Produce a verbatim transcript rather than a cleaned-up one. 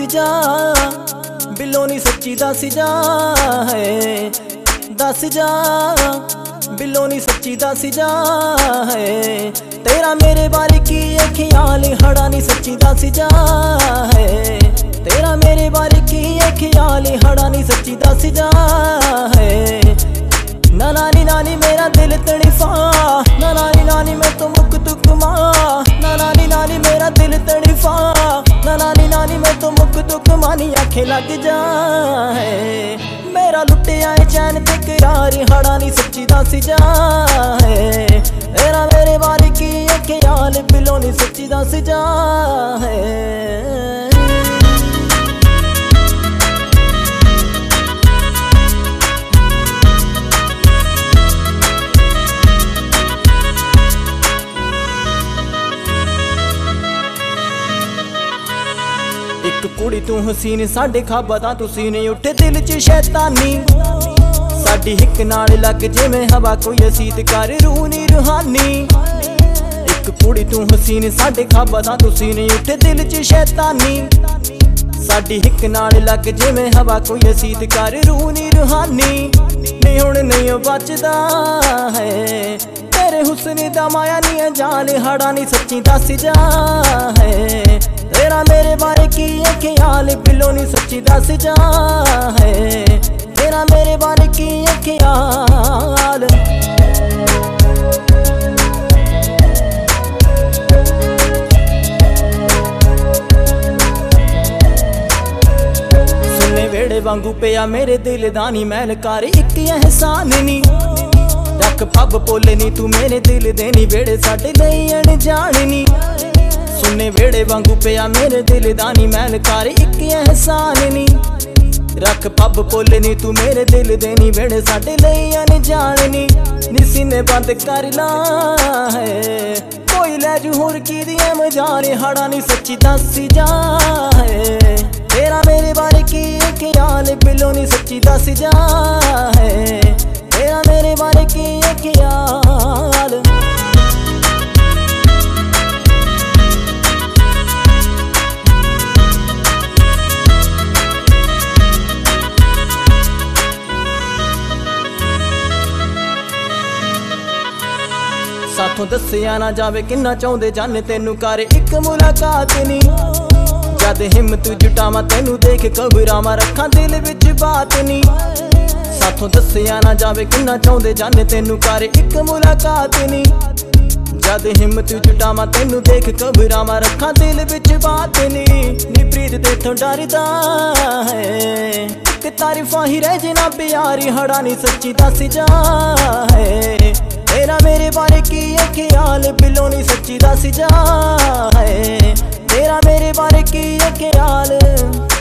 जा, बिलों नी सच्ची दस जा है, दस जा बिलों नी सच्ची दस जा है। तेरा मेरे बारे की ये ख्याल हड़ा नी सच्ची दस जा है, तेरा मेरे बारे की ये ख्याल हड़ा नी सच्ची दस जा है। ना नानी नानी मेरा दिल तड़फा, ना नानी नानी मैं तो मुक तुक मां, ना नानी नानी मेरा दिल तड़फा, ना नानी नानी मैं तो मुक तुक मानी आखे लग जा है। मेरा लुटे आए चैन ते करार हड़ा नी सच्ची दस जा है, तेरा मेरे बारे की ये ख्याल बिलों नी सच्ची दस जा है। एक कुड़ी तू हसीन साडे खाबा दा तू सीने उठे दिल च शैतानी, साडी हिक नाल लग जिवें हवा कोई असीत कर रूनी रूहानी। एक कुड़ी तू हसीन साडे खाबा दा तू सीने उठे दिल च शैतानी, साडी हिक नाल लग जिवें हवा कोई असीत कर रूनी रूहानी। नहीं हुण नहीं बचदा है तेरे हुस्न दा माया नी जाल हड़ा नी सच्ची दस जा है। तेरा मेरे बारे की ये ख्याल बिलों नी सच्ची दस जा है, तेरा मेरे बारे की ये ख्याल। सुनने वेड़े वांगू पिया मेरे दिल दा नी मैल कर इक एहसान नी, रख पब पोले नी तू मेरे दिल दे नी वेड़े साडे लई अनजान नी। सुनने वेड़े वांगू पिया मेरे दिल दा नी मैल कर इक एहसान नी, रख पब पोले नी तू मेरे दिल दे नी वेड़े साडे लई अनजान नी। नी सीने बंद कर ला है कोई लै जू होर की दियां मजारे हड़ा नी सच्ची दस जा है। तेरा मेरे बारे की ये ख्याल बिलों नी सच्ची दस जा है, तेरा मेरे बारे की ये ख्याल। साथों दसिया ना जावे किन्ना चाहुंदे जाने तेनू कर इक मुलाकात नी, जद हिम्मत जुटावां तेनू देख घबरावां रखां दिल विच बात नी। साथों दसिया ना जावे किन्ना चाहुंदे जाने तेनू कर इक मुलाकात नी, जद हिम्मत जुटावां तेनू देख घबरावां रखां दिल विच बात नी। नी प्रीत तेथों डरदा है कि तारीफां ही रह जिना प्यारी हड़ा नी सच्ची दस जा है। तेरा मेरे बारे की ये ख्याल बिलों नी सच्ची दस जा है, तेरा मेरे बारे की ये ख्याल।